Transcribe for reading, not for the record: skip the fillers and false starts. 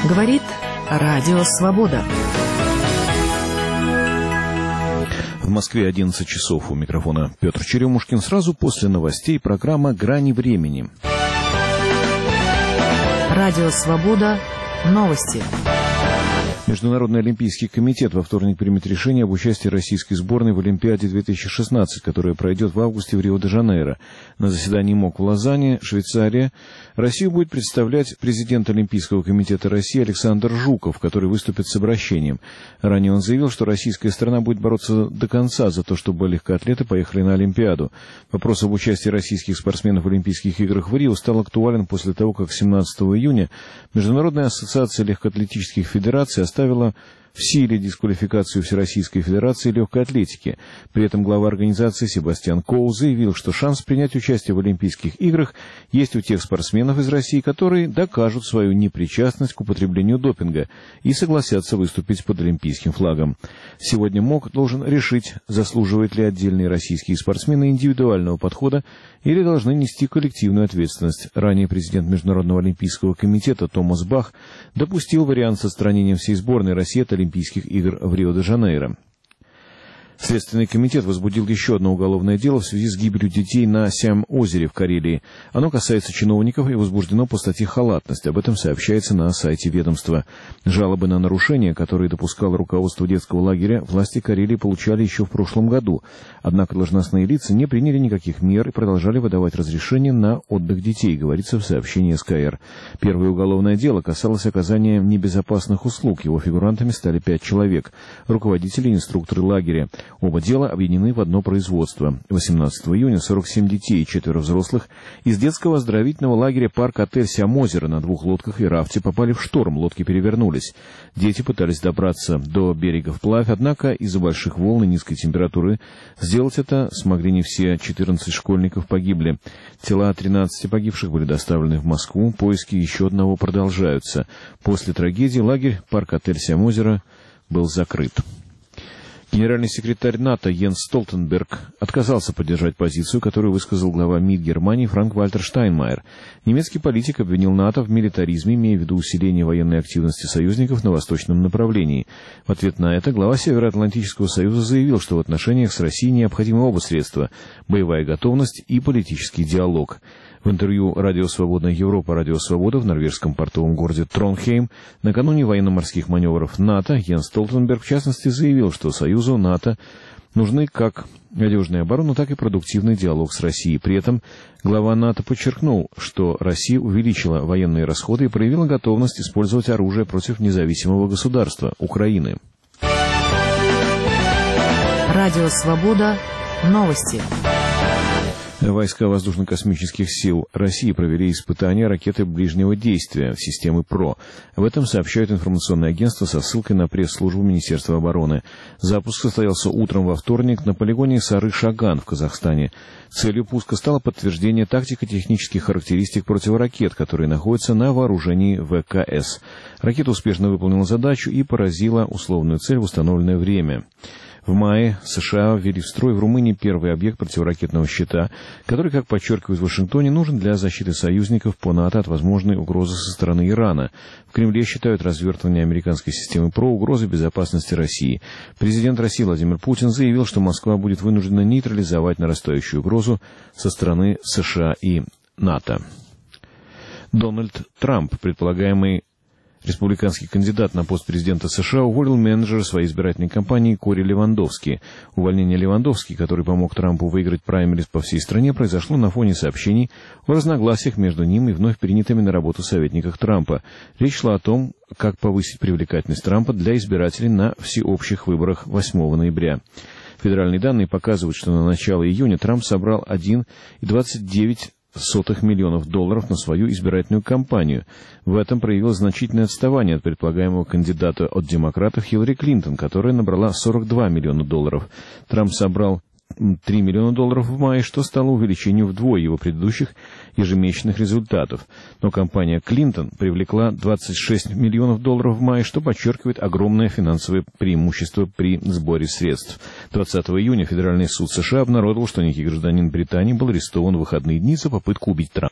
Говорит Радио Свобода. В Москве 11 часов. У микрофона Петр Черемушкин. Сразу после новостей программа «Грани времени». Радио Свобода. Новости. Международный олимпийский комитет во вторник примет решение об участии российской сборной в Олимпиаде 2016, которая пройдет в августе в Рио-де-Жанейро. На заседании МОК в Лозанне, Швейцария, Россию будет представлять президент Олимпийского комитета России Александр Жуков, который выступит с обращением. Ранее он заявил, что российская сторона будет бороться до конца за то, чтобы легкоатлеты поехали на Олимпиаду. Вопрос об участии российских спортсменов в Олимпийских играх в Рио стал актуален после того, как 17 июня Международная ассоциация легкоатлетических федераций оставила в силе дисквалификацию Всероссийской Федерации легкой атлетики. При этом глава организации Себастьян Коу заявил, что шанс принять участие в Олимпийских играх есть у тех спортсменов из России, которые докажут свою непричастность к употреблению допинга и согласятся выступить под олимпийским флагом. Сегодня МОК должен решить, заслуживают ли отдельные российские спортсмены индивидуального подхода или должны нести коллективную ответственность. Ранее президент Международного олимпийского комитета Томас Бах допустил вариант с отстранением всей сборной России от Олимпийских игр в Рио-де-Жанейро. Следственный комитет возбудил еще одно уголовное дело в связи с гибелью детей на Сям-озере в Карелии. Оно касается чиновников и возбуждено по статье «Халатность». Об этом сообщается на сайте ведомства. Жалобы на нарушения, которые допускало руководство детского лагеря, власти Карелии получали еще в прошлом году. Однако должностные лица не приняли никаких мер и продолжали выдавать разрешения на отдых детей, говорится в сообщении СКР. Первое уголовное дело касалось оказания небезопасных услуг. Его фигурантами стали 5 человек — руководители и инструкторы лагеря. Оба дела объединены в одно производство. 18 июня 47 детей и 4 взрослых из детского оздоровительного лагеря «Парк-отель Сям-озеро» на 2 лодках и рафте попали в шторм, лодки перевернулись. Дети пытались добраться до берега вплавь, однако из-за больших волн и низкой температуры сделать это смогли не все. 14 школьников погибли. Тела 13 погибших были доставлены в Москву. Поиски еще одного продолжаются. После трагедии лагерь «Парк-отель Сям-озеро» был закрыт. Генеральный секретарь НАТО Йенс Столтенберг отказался поддержать позицию, которую высказал глава МИД Германии Франк-Вальтер Штайнмайер. Немецкий политик обвинил НАТО в милитаризме, имея в виду усиление военной активности союзников на восточном направлении. В ответ на это глава Североатлантического союза заявил, что в отношениях с Россией необходимы оба средства — боевая готовность и политический диалог. В интервью «Радио Свободная Европа», «Радио Свобода» в норвежском портовом городе Тронхейм накануне военно-морских маневров НАТО Йенс Столтенберг в частности заявил, что Союзу НАТО нужны как надежная оборона, так и продуктивный диалог с Россией. При этом глава НАТО подчеркнул, что Россия увеличила военные расходы и проявила готовность использовать оружие против независимого государства — Украины. Радио Свобода. Новости. Войска воздушно-космических сил России провели испытания ракеты ближнего действия системы ПРО. Об этом сообщает информационное агентство со ссылкой на пресс-службу Министерства обороны. Запуск состоялся утром во вторник на полигоне Сары-Шаган в Казахстане. Целью пуска стало подтверждение тактико-технических характеристик противоракет, которые находятся на вооружении ВКС. Ракета успешно выполнила задачу и поразила условную цель в установленное время. В мае США ввели в строй в Румынии первый объект противоракетного щита, который, как подчеркивают в Вашингтоне, нужен для защиты союзников по НАТО от возможной угрозы со стороны Ирана. В Кремле считают развертывание американской системы ПРО угрозой безопасности России. Президент России Владимир Путин заявил, что Москва будет вынуждена нейтрализовать нарастающую угрозу со стороны США и НАТО. Дональд Трамп, предполагаемый республиканский кандидат на пост президента США, уволил менеджера своей избирательной кампании Кори Левандовски. Увольнение Левандовски, который помог Трампу выиграть праймериз по всей стране, произошло на фоне сообщений о разногласиях между ним и вновь принятыми на работу советниках Трампа. Речь шла о том, как повысить привлекательность Трампа для избирателей на всеобщих выборах 8 ноября. Федеральные данные показывают, что на начало июня Трамп собрал 1,29 миллионов долларов на свою избирательную кампанию. В этом проявилось значительное отставание от предполагаемого кандидата от демократов Хиллари Клинтон, которая набрала 42 миллиона долларов. Трамп собрал 3 миллиона долларов в мае, что стало увеличением вдвое его предыдущих ежемесячных результатов. Но кампания Клинтон привлекла 26 миллионов долларов в мае, что подчеркивает огромное финансовое преимущество при сборе средств. 20 июня Федеральный суд США обнародовал, что некий гражданин Британии был арестован в выходные дни за попытку убить Трампа.